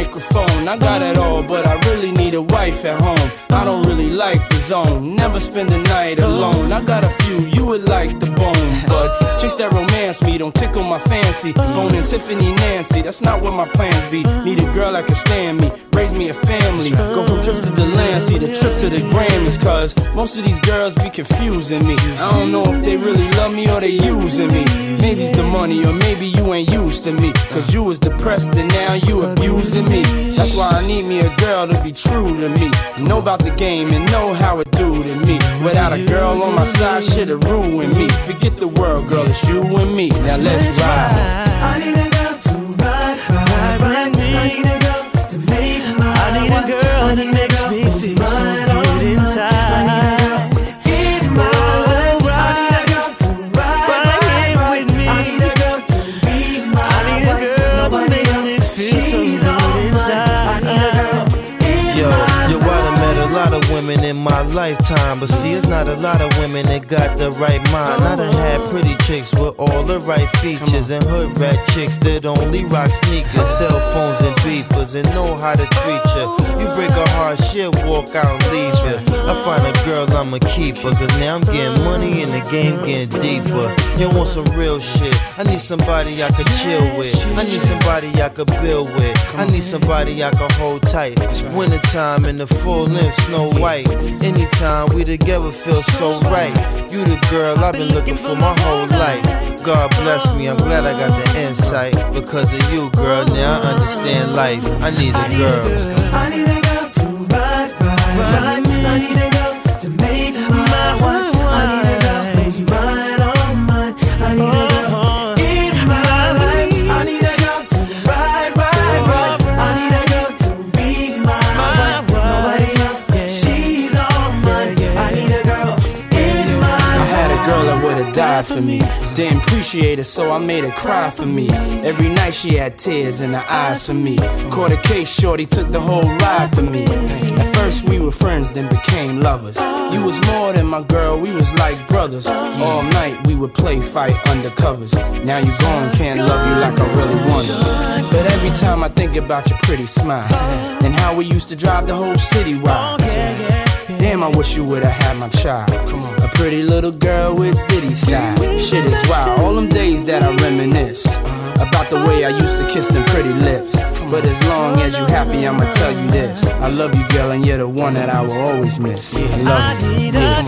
microphone. I got it all, but I really need a wife at home. I don't really like the zone, never spend the night alone. I got a few, you would like the bone, but chicks that romance me don't tickle my fancy. Bone and Tiffany Nancy, that's not what my plans be. Need a girl that can stand me, raise me a family. Go from trips to the land, see the trip to the Grammys. Cause most of these girls be confusing me. I don't know if they really love me or they using me. Maybe it's the money or maybe you ain't used to me. Cause you was depressed and now you abusing me. That's why I need me a girl to be true to me. Know about the game and know how it do to me. Without a girl on my side, shit'll ruin me. Forget the world, girl, it's you and me. Now let's ride. I need a girl to ride with me. I need a girl to make my I need a girl that makes me feel so good inside. Women in my lifetime, but see, it's not a lot of women that got the right mind. I done had pretty chicks with all the right features, and hood rat chicks that only rock sneakers, cell phones and beepers, and know how to treat you. You break a heart, she'll walk out and leave you. I find a girl, I'ma keep her, cause now I'm getting money and the game getting deeper. You want some real shit, I need somebody I could chill with. I need somebody I could build with. I need somebody I could hold tight. Wintertime in the full length Snow White. Anytime we together feel so right. You the girl I've been looking for my whole life. God bless me, I'm glad I got the insight. Because of you, girl, now I understand life. I need a girl. I need a girl to ride. I need a girl to make my wife. I need a girl who's mine, all mine. I need a girl in my life. I need a girl to ride. I need a girl to be my wife. Nobody else, she's all mine. I need a girl in my life. I had a girl that would've died for me. Didn't appreciate her, so I made her cry for me. Every night she had tears in her eyes for me. Caught a case, shorty took the whole ride for me. At first we were friends, then became lovers. You was more than my girl, we was like brothers. All night we would play fight under covers. Now you gone, can't love you like I really wanted. But every time I think about your pretty smile and how we used to drive the whole city wild. Damn, I wish you would've had my child. A pretty little girl with ditty style. Shit is wild, all them days that I reminisce about the way I used to kiss them pretty lips. But as long as you happy, I'ma tell you this: I love you, girl, and you're the one that I will always miss. I love you. I need a